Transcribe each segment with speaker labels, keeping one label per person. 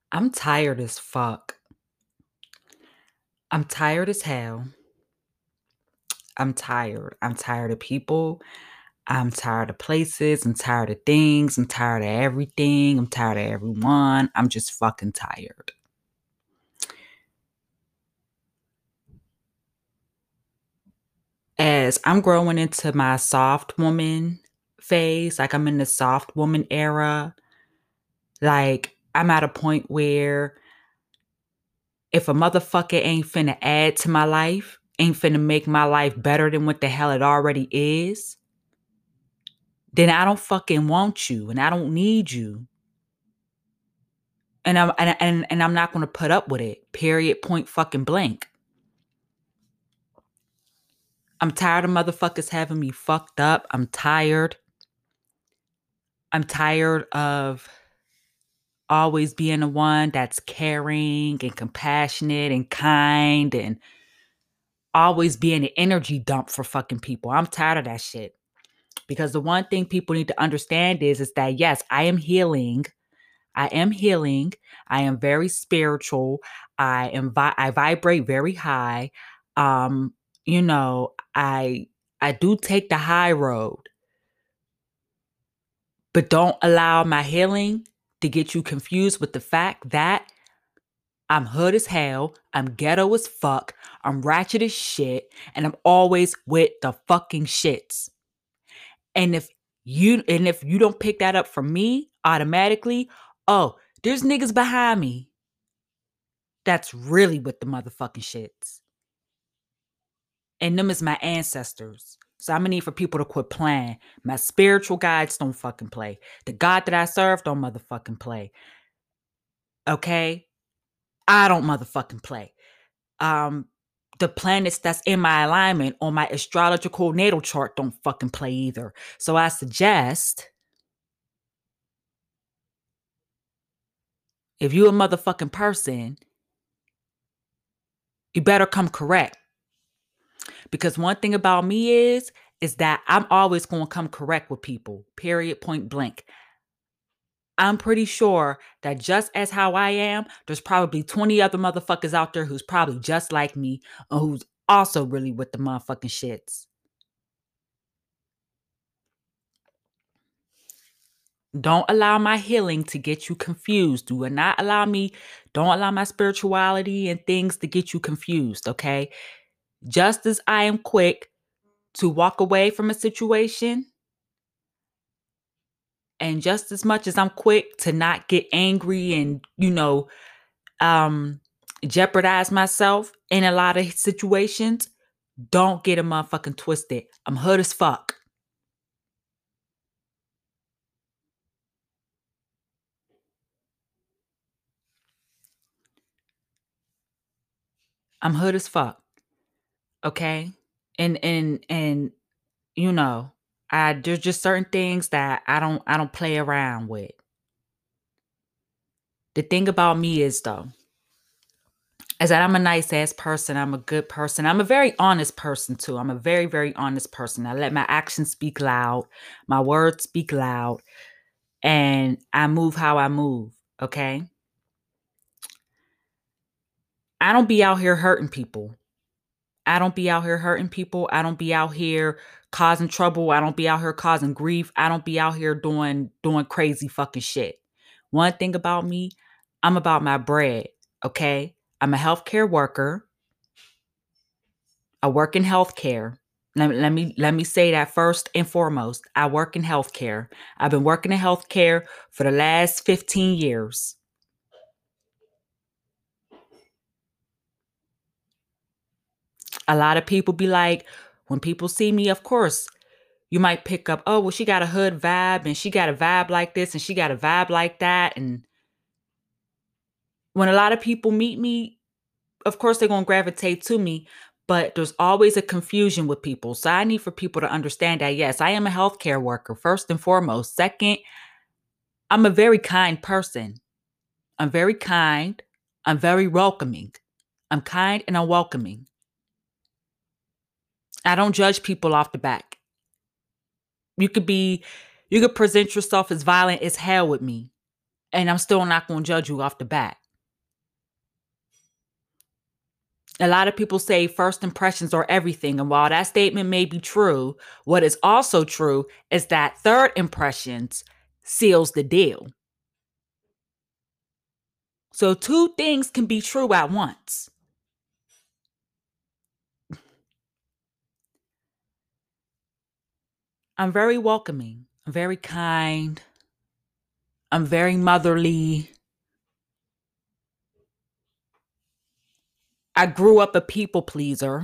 Speaker 1: I'm tired as fuck. I'm tired as hell. I'm tired. I'm tired of people. I'm tired of places. I'm tired of things. I'm tired of everything. I'm tired of everyone. I'm just fucking tired. As I'm growing into my soft woman phase, like I'm in the soft woman era, like I'm at a point where if a motherfucker ain't finna add to my life, ain't finna make my life better than what the hell it already is, then I don't fucking want you and I don't need you. And I'm not gonna put up with it. Period. Point fucking blank. I'm tired of motherfuckers having me fucked up. I'm tired. I'm tired of always being the one that's caring and compassionate and kind and always being an energy dump for fucking people. I'm tired of that shit. Because the one thing people need to understand is that yes, I am healing. I am healing. I am very spiritual. I vibrate very high. Um, I do take the high road, but don't allow my healing to get you confused with the fact that I'm hood as hell, I'm ghetto as fuck, I'm ratchet as shit, and I'm always with the fucking shits. And if you don't pick that up from me automatically, oh, there's niggas behind me that's really with the motherfucking shits. And them is my ancestors. So I'm gonna need for people to quit playing. My spiritual guides don't fucking play. The God that I serve don't motherfucking play. Okay? I don't motherfucking play. Um, the planets that's in my alignment on my astrological natal chart don't fucking play either. So I suggest if you a motherfucking person, you better come correct. Because one thing about me is that I'm always going to come correct with people. Period, point blank. I'm pretty sure that just as how I am, there's probably 20 other motherfuckers out there who's probably just like me or who's also really with the motherfucking shits. Don't allow my healing to get you confused. Don't allow my spirituality and things to get you confused, okay? Just as I am quick to walk away from a situation, and just as much as I'm quick to not get angry and, jeopardize myself in a lot of situations, don't get a motherfucking twisted. I'm hood as fuck. I'm hood as fuck. Okay? And you know, there's just certain things that I don't play around with. The thing about me is though, is that I'm a nice ass person. I'm a good person. I'm a very honest person too. I'm a very, very honest person. I let my actions speak loud, my words speak loud, and I move how I move. Okay. I don't be out here hurting people. I don't be out here hurting people. I don't be out here causing trouble. I don't be out here causing grief. I don't be out here doing crazy fucking shit. One thing about me, I'm about my bread, okay? I'm a healthcare worker. I work in healthcare. Let me say that first and foremost. I work in healthcare. I've been working in healthcare for the last 15 years. A lot of people be like, when people see me, of course, you might pick up, oh, well, she got a hood vibe and she got a vibe like this and she got a vibe like that. And when a lot of people meet me, of course, they're going to gravitate to me, but there's always a confusion with people. So I need for people to understand that, yes, I am a healthcare worker, first and foremost. Second, I'm a very kind person. I'm very kind. I'm very welcoming. I'm kind and I'm welcoming. I don't judge people off the back. You could present yourself as violent as hell with me, and I'm still not going to judge you off the bat. A lot of people say first impressions are everything. And while that statement may be true, what is also true is that third impressions seals the deal. So two things can be true at once. I'm very welcoming. I'm very kind. I'm very motherly. I grew up a people pleaser.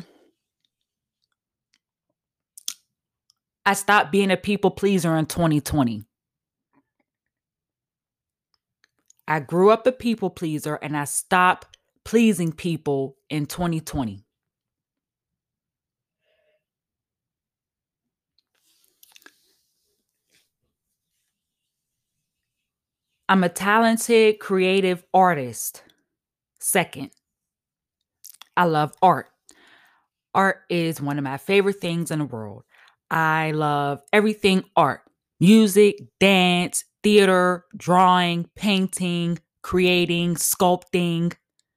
Speaker 1: I stopped being a people pleaser in 2020. I grew up a people pleaser and I stopped pleasing people in 2020. I'm a talented, creative artist. Second, I love art. Art is one of my favorite things in the world. I love everything art: music, dance, theater, drawing, painting, creating, sculpting,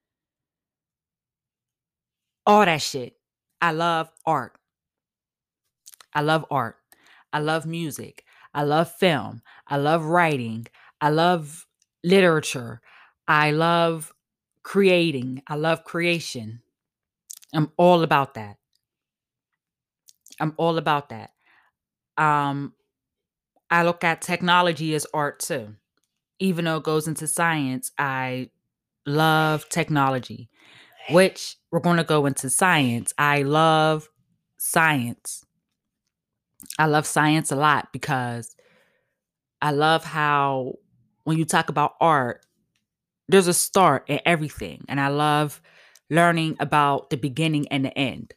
Speaker 1: all that shit. I love art. I love art. I love music. I love film. I love writing. I love literature. I love creating. I love creation. I'm all about that. I'm all about that. Um, I look at technology as art too. Even though it goes into science, I love technology, which we're going to go into science. I love science. I love science a lot because I love how when you talk about art, there's a start in everything. And I love learning about the beginning and the end.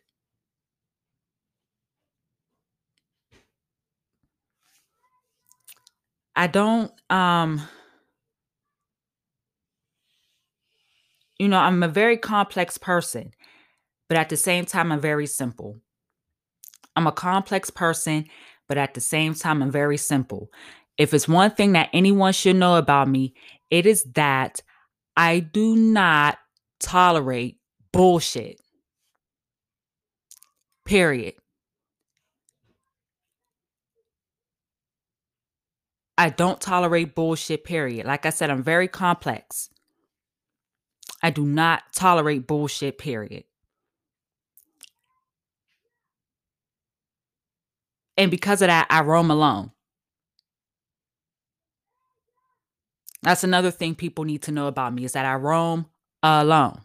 Speaker 1: I don't I'm a very complex person, but at the same time I'm very simple. I'm a complex person, but at the same time I'm very simple. If it's one thing that anyone should know about me, it is that I do not tolerate bullshit. Period. I don't tolerate bullshit, period. Like I said, I'm very complex. I do not tolerate bullshit, period. And because of that, I roam alone. That's another thing people need to know about me is that I roam alone.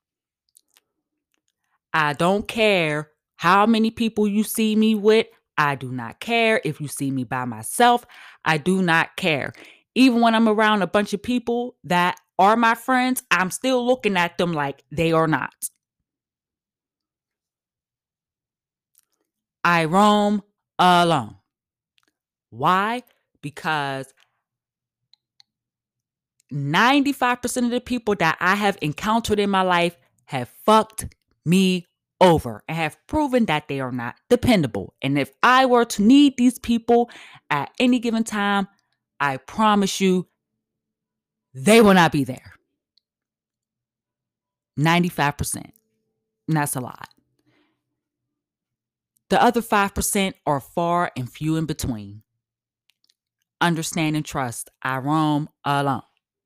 Speaker 1: I don't care how many people you see me with. I do not care if you see me by myself. I do not care. Even when I'm around a bunch of people that are my friends, I'm still looking at them like they are not. I roam alone. Why? Because 95% of the people that I have encountered in my life have fucked me over and have proven that they are not dependable. And if I were to need these people at any given time, I promise you they will not be there. 95%. And that's a lot. The other 5% are far and few in between. Understand and trust. I roam alone.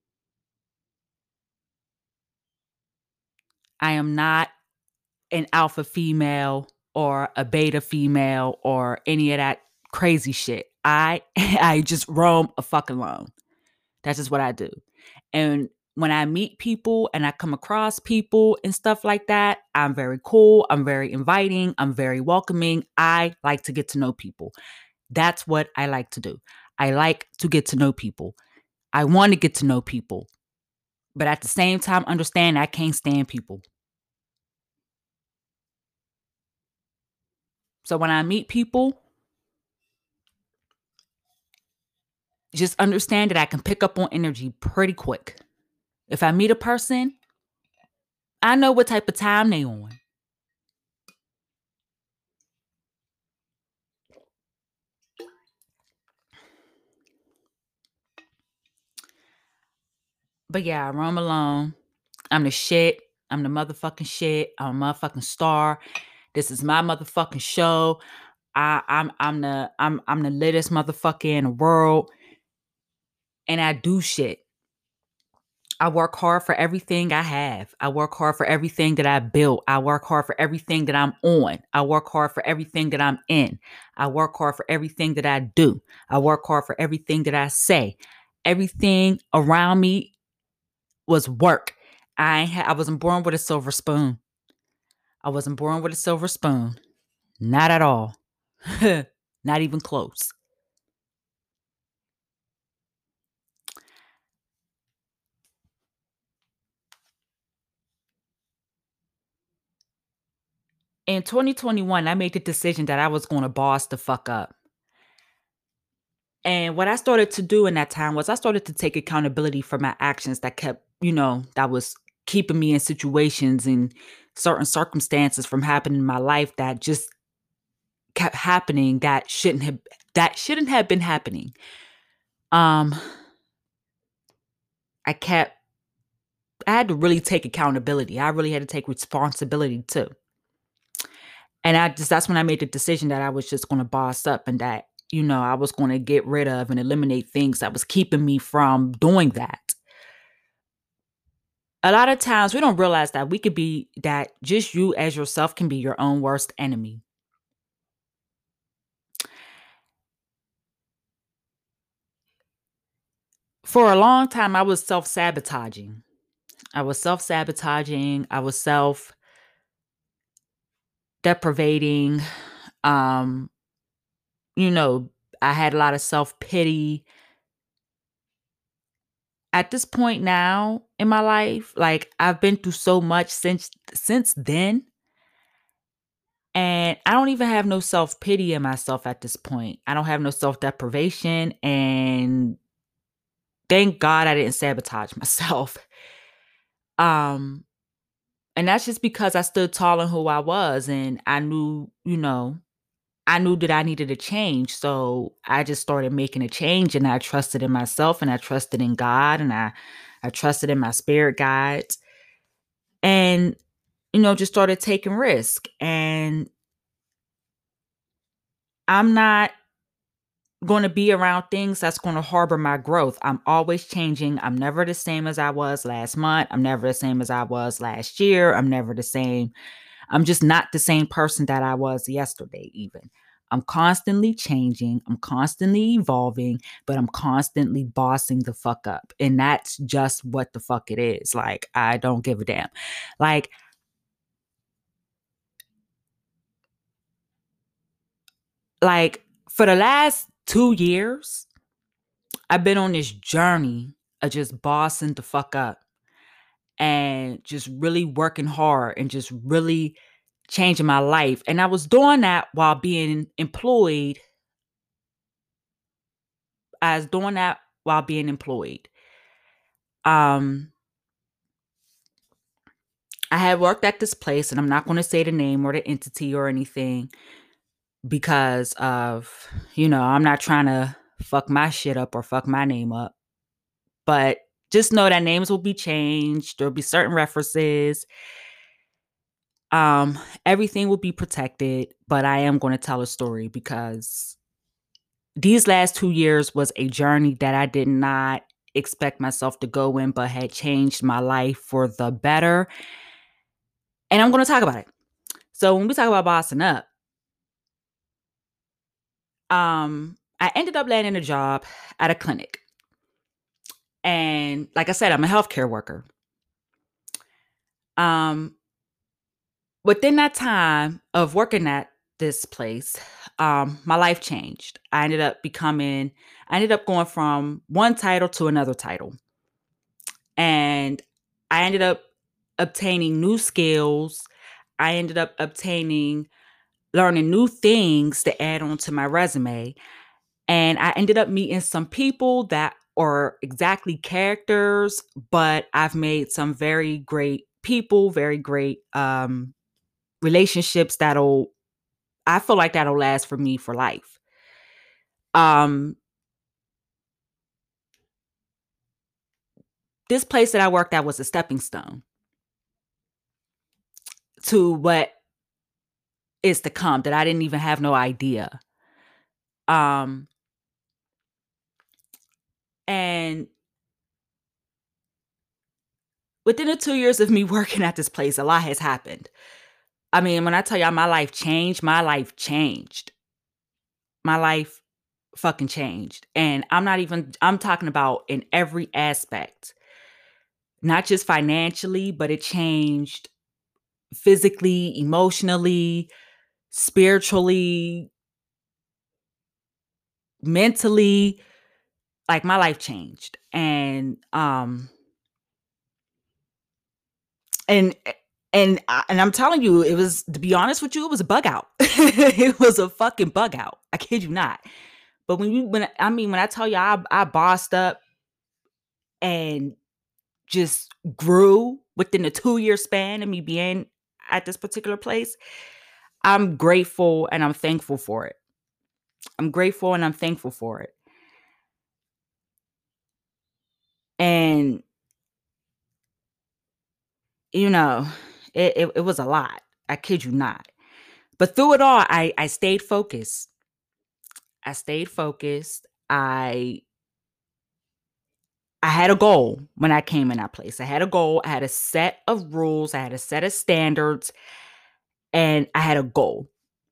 Speaker 1: I am not an alpha female or a beta female or any of that crazy shit. I I just roam a fucking alone. That's just what I do. And when I meet people and I come across people and stuff like that, I'm very cool. I'm very inviting. I'm very welcoming. I like to get to know people. That's what I like to do. I like to get to know people. I want to get to know people. But at the same time, understand I can't stand people. So when I meet people, just understand that I can pick up on energy pretty quick. If I meet a person, I know what type of time they on. But yeah, I roam alone. I'm the shit. I'm the motherfucking shit. I'm a motherfucking star. This is my motherfucking show. I'm the littest motherfucker in the world. And I do shit. I work hard for everything I have. I work hard for everything that I built. I work hard for everything that I'm on. I work hard for everything that I'm in. I work hard for everything that I do. I work hard for everything that I say. Everything around me was work. I wasn't born with a silver spoon. I wasn't born with a silver spoon. Not at all. Not even close. In 2021, I made the decision that I was going to boss the fuck up. And what I started to do in that time was I started to take accountability for my actions that kept, that was keeping me in situations and certain circumstances from happening in my life that just kept happening that shouldn't have been happening. Um I kept I had to really take accountability. I really had to take responsibility too. And that's when I made the decision that I was just going to boss up and that, I was going to get rid of and eliminate things that was keeping me from doing that. A lot of times we don't realize that we could be that just you as yourself can be your own worst enemy. For a long time, I was self sabotaging. I was self sabotaging. I was self deprivating. Um, you know, I had a lot of self pity. At this point now in my life, like I've been through so much since then, and I don't even have no self pity in myself at this point. I don't have no self deprivation, and thank God I didn't sabotage myself. Um, and that's just because I stood tall in who I was and I knew that I needed a change. So I just started making a change and I trusted in myself and I trusted in God and I trusted in my spirit guides and just started taking risk. And I'm not going to be around things that's going to harbor my growth. I'm always changing. I'm never the same as I was last month. I'm never the same as I was last year. I'm never the same. I'm just not the same person that I was yesterday, even. I'm constantly changing. I'm constantly evolving, but I'm constantly bossing the fuck up. And that's just what the fuck it is. Like, I don't give a damn. Like, for the last 2 years, I've been on this journey of just bossing the fuck up and just really working hard and just really changing my life. And I was doing that while being employed. I was doing that while being employed. Um, I had worked at this place, and I'm not going to say the name or the entity or anything because of, I'm not trying to fuck my shit up or fuck my name up. But just know that names will be changed. There'll be certain references. Um, Everything will be protected, but I am going to tell a story because these last 2 years was a journey that I did not expect myself to go in, but had changed my life for the better. And I'm going to talk about it. So when we talk about bossing up, I ended up landing a job at a clinic. And like I said, I'm a healthcare worker. Um, Within that time of working at this place, my life changed. I ended up going from one title to another title. And I ended up obtaining new skills. I ended up learning new things to add on to my resume. And I ended up meeting some people that are exactly characters, but I've made some very great people, very great relationships I feel like that'll last for me for life. Um, this place that I worked at was a stepping stone. to what is to come that I didn't even have no idea. Um, and within the 2 years of me working at this place, a lot has happened. I mean, when I tell y'all my life changed, my life changed. My life fucking changed. And I'm talking about in every aspect, not just financially, but it changed physically, emotionally, spiritually, mentally. Like my life changed. And and I'm telling you, it was, to be honest with you, it was a bug out. It was a fucking bug out. I kid you not. But when I tell you I bossed up and just grew within a 2-year span of me being at this particular place, I'm grateful and I'm thankful for it. I'm grateful and I'm thankful for it. And you know, it was a lot. I kid you not. But through it all, I stayed focused. I stayed focused. I had a goal when I came in that place. I had a goal. I had a set of rules. I had a set of standards, and I had a goal.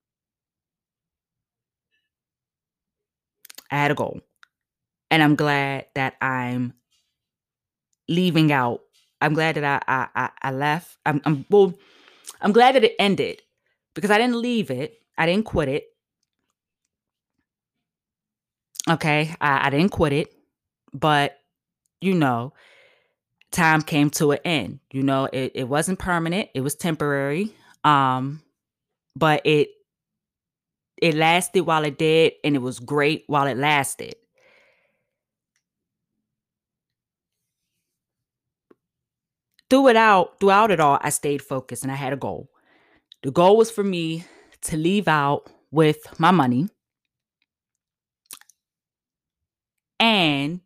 Speaker 1: I had a goal. And I'm glad that I'm leaving out. I'm glad that I left. I'm glad that it ended because I didn't leave it. I didn't quit it. Okay. I didn't quit it. But, you know, time came to an end. It wasn't permanent. It was temporary. Um, but it lasted while it did, and it was great while it lasted. Throughout it all, I stayed focused and I had a goal. The goal was for me to leave out with my money, and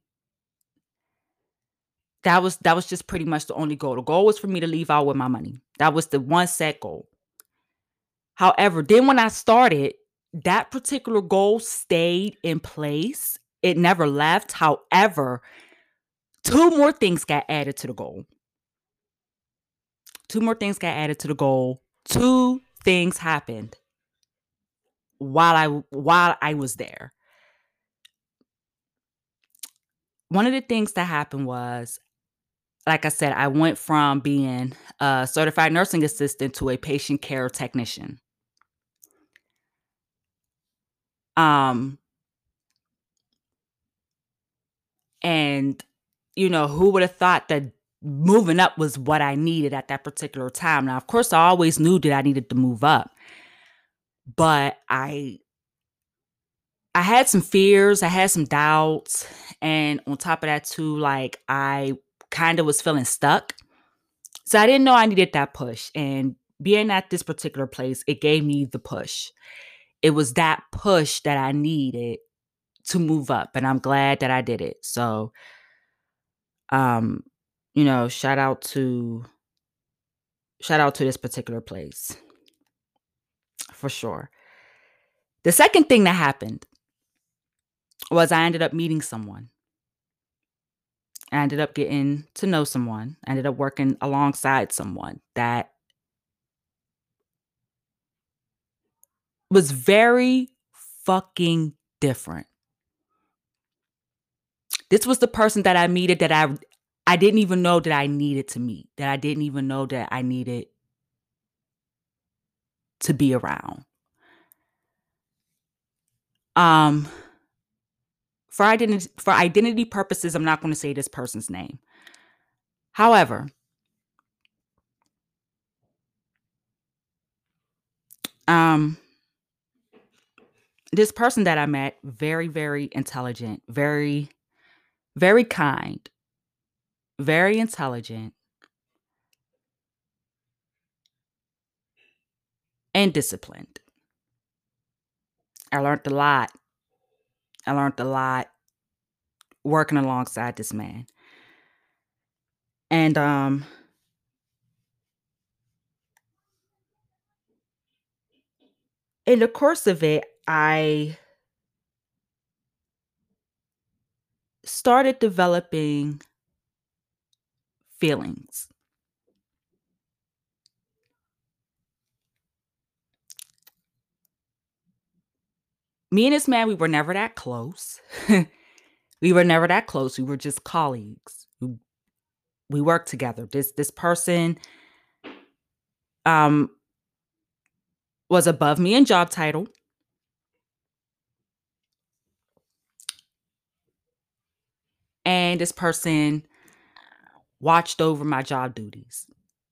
Speaker 1: that was just pretty much the only goal. The goal was for me to leave out with my money. That was the one set goal. However, then when I started, that particular goal stayed in place. It never left. However, two more things got added to the goal. Two more things got added to the goal. Two things happened while I was there. One of the things that happened was, like I said, I went from being a certified nursing assistant to a patient care technician. Um, and who would have thought that moving up was what I needed at that particular time? Now, of course, I always knew that I needed to move up, but I had some fears, I had some doubts, and on top of that too, like I kind of was feeling stuck. So I didn't know I needed that push. And being at this particular place, it gave me the push. It was that push that I needed to move up. And I'm glad that I did it. So um, shout out to this particular place for sure. The second thing that happened was I ended up meeting someone. I ended up getting to know someone. I ended up working alongside someone that was very fucking different. This was the person that I meted that I didn't even know that I needed to meet, that I didn't even know that I needed to be around. Um, for identity purposes, I'm not going to say this person's name. However, um, this person that I met, very, very intelligent, very, very kind, very intelligent, and disciplined. I learned a lot. I learned a lot working alongside this man. And In the course of it, I started developing feelings. Me and this man, we were never that close. We were never that close. We were just colleagues. We worked together. This person um was above me in job title, and this person watched over my job duties.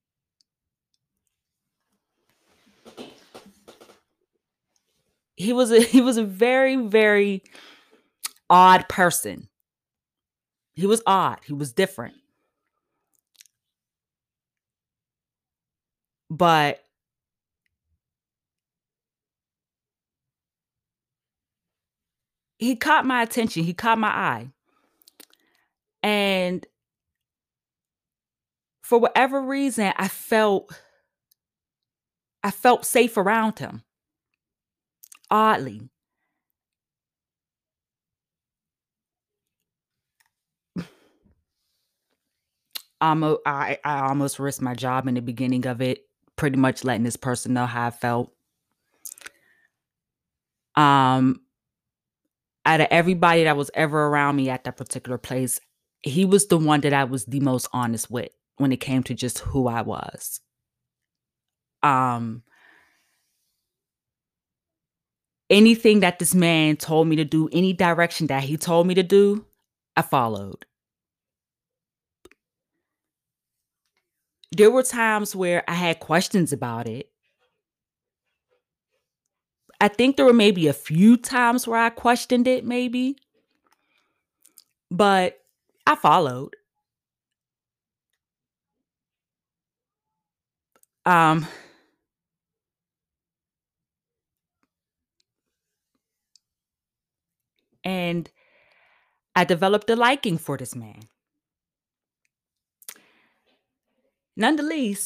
Speaker 1: He was a very, very odd person. He was odd. He was different. But he caught my attention. He caught my eye. And for whatever reason, I felt safe around him. Oddly. I almost risked my job in the beginning of it, pretty much letting this person know how I felt. Um, Out of everybody that was ever around me at that particular place, he was the one that I was the most honest with when it came to just who I was. Um, Anything that this man told me to do, any direction that he told me to do, I followed. There were times where I had questions about it. I think there were maybe a few times where I questioned it, maybe, but I followed. Um, and I developed a liking for this man. Nonetheless,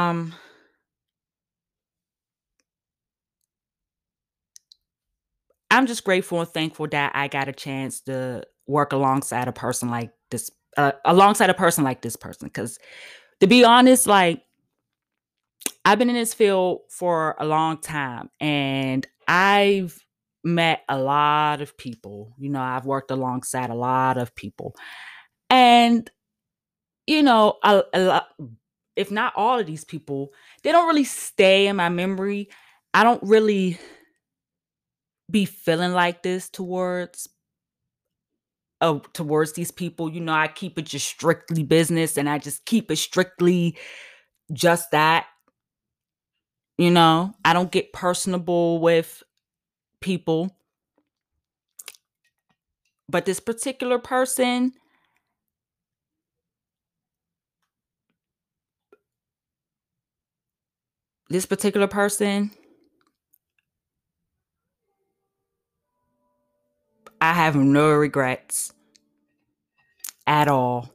Speaker 1: I'm just grateful and thankful that I got a chance to work alongside a person like this person. Because to be honest, like I've been in this field for a long time, and I've met a lot of people. I've worked alongside a lot of people, and a lot, if not all of these people, they don't really stay in my memory. I don't really be feeling like this towards these people. I keep it just strictly business, and I just keep it strictly just that. I don't get personable with people. But this particular person, I have no regrets at all.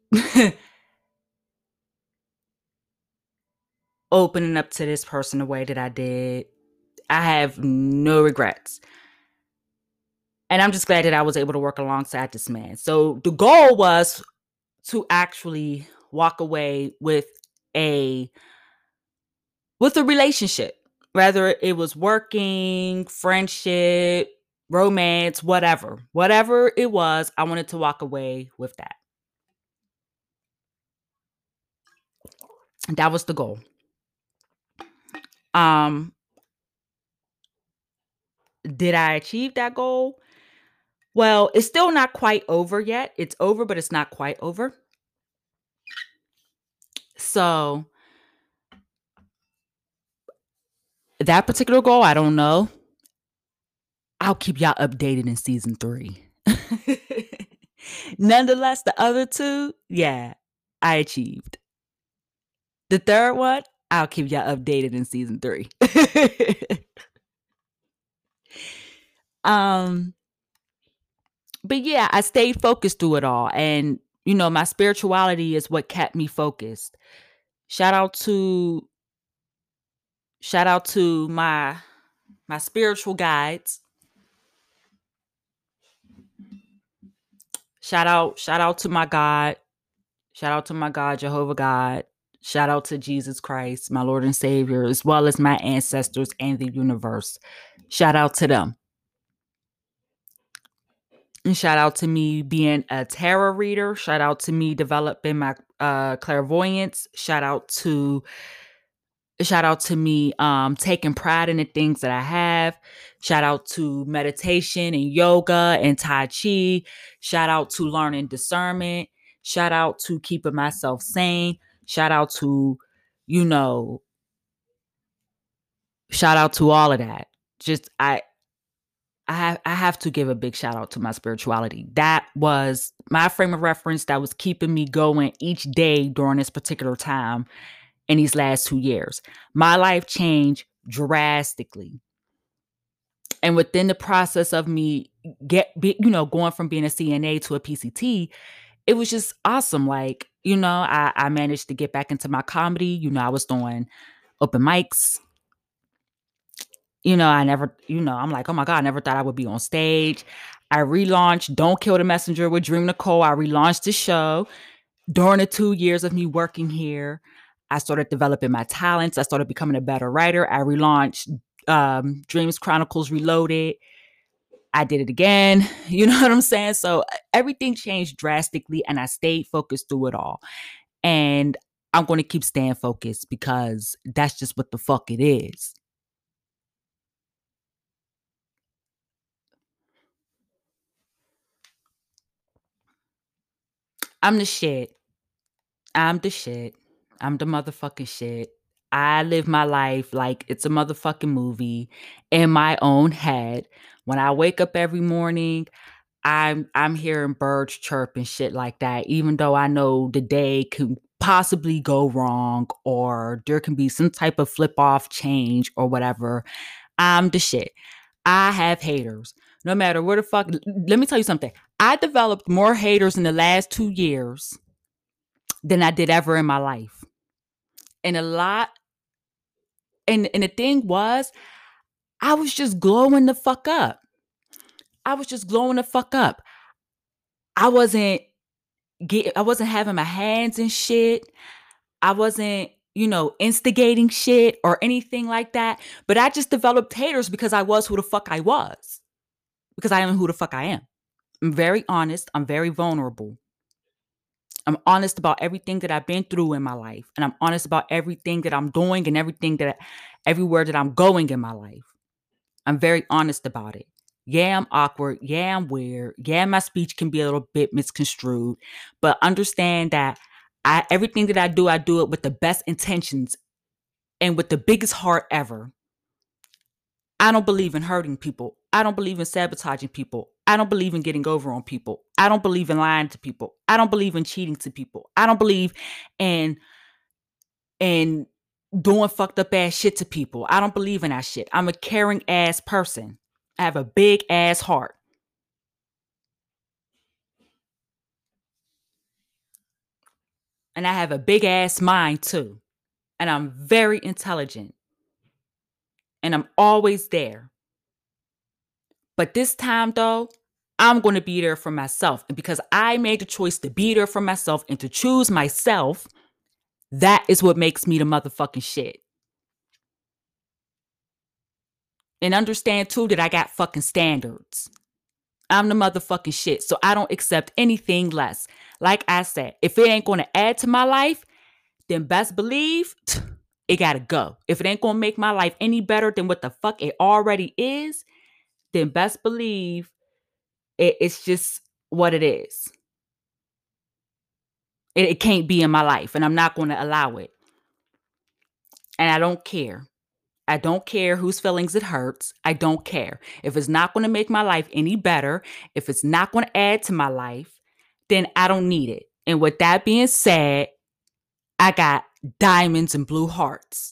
Speaker 1: Opening up to this person the way that I did. I have no regrets. And I'm just glad that I was able to work alongside this man. So the goal was to actually walk away a a relationship. Whether it was working, friendship, romance, whatever. Whatever it was, I wanted to walk away with that. That was the goal. Um, did I achieve that goal? Well, it's still not quite over yet. It's over, but it's not quite over. So that particular goal, I don't know. I'll keep y'all updated in season 3. Nonetheless, the other 2, yeah, I achieved. The third one, I'll keep y'all updated in season 3. um, but yeah, I stayed focused through it all, and my spirituality is what kept me focused. Shout out to shout out to my my spiritual guides. Shout out to my God. Shout out to my God, Jehovah God. Shout out to Jesus Christ, my Lord and Savior, as well as my ancestors and the universe. Shout out to them. And shout out to me being a tarot reader. Shout out to me developing my clairvoyance. Shout out to me taking pride in the things that I have. Shout out to meditation and yoga and Tai Chi. Shout out to learning discernment. Shout out to keeping myself sane. Shout out to, you know, shout out to all of that. Just I have to give a big shout out to my spirituality. That was my frame of reference that was keeping me going each day during this particular time in these last 2 years. My life changed drastically. And within the process of me going from being a CNA to a PCT, it was just awesome. Like, I managed to get back into my comedy. I was doing open mics. I'm like, oh my God, I never thought I would be on stage. I relaunched Don't Kill the Messenger with Dream Nicole. I relaunched the show. During the 2 years of me working here, I started developing my talents. I started becoming a better writer. I relaunched Dreams Chronicles Reloaded. I did it again. You know what I'm saying? So everything changed drastically and I stayed focused through it all. And I'm going to keep staying focused because that's just what the fuck it is. I'm the shit. I'm the shit. I'm the motherfucking shit. I live my life like it's a motherfucking movie in my own head. When I wake up every morning, I'm hearing birds chirp and shit like that, even though I know the day can possibly go wrong or there can be some type of flip off change or whatever. I'm the shit. I have haters. No matter where the fuck. Let me tell you something. I developed more haters in the last 2 years than I did ever in my life. And a lot and the thing was, I was just glowing the fuck up. I was just glowing the fuck up. I wasn't I wasn't having my hands in shit. I wasn't, instigating shit or anything like that. But I just developed haters because I was who the fuck I was. Because I am who the fuck I am. I'm very honest. I'm very vulnerable. I'm honest about everything that I've been through in my life. And I'm honest about everything that I'm doing and everywhere that I'm going in my life. I'm very honest about it. Yeah, I'm awkward. Yeah, I'm weird. Yeah, my speech can be a little bit misconstrued. But understand that everything that I do it with the best intentions and with the biggest heart ever. I don't believe in hurting people. I don't believe in sabotaging people. I don't believe in getting over on people. I don't believe in lying to people. I don't believe in cheating to people. I don't believe in doing fucked up ass shit to people. I don't believe in that shit. I'm a caring ass person. I have a big ass heart. And I have a big ass mind too. And I'm very intelligent. And I'm always there. But this time though, I'm going to be there for myself. And because I made the choice to be there for myself and to choose myself, that is what makes me the motherfucking shit. And understand too that I got fucking standards. I'm the motherfucking shit. So I don't accept anything less. Like I said, if it ain't going to add to my life, then best believe it got to go. If it ain't going to make my life any better than what the fuck it already is, then best believe it's just what it is. It can't be in my life and I'm not going to allow it. And I don't care. I don't care whose feelings it hurts. I don't care. If it's not going to make my life any better, if it's not going to add to my life, then I don't need it. And with that being said, I got diamonds and blue hearts.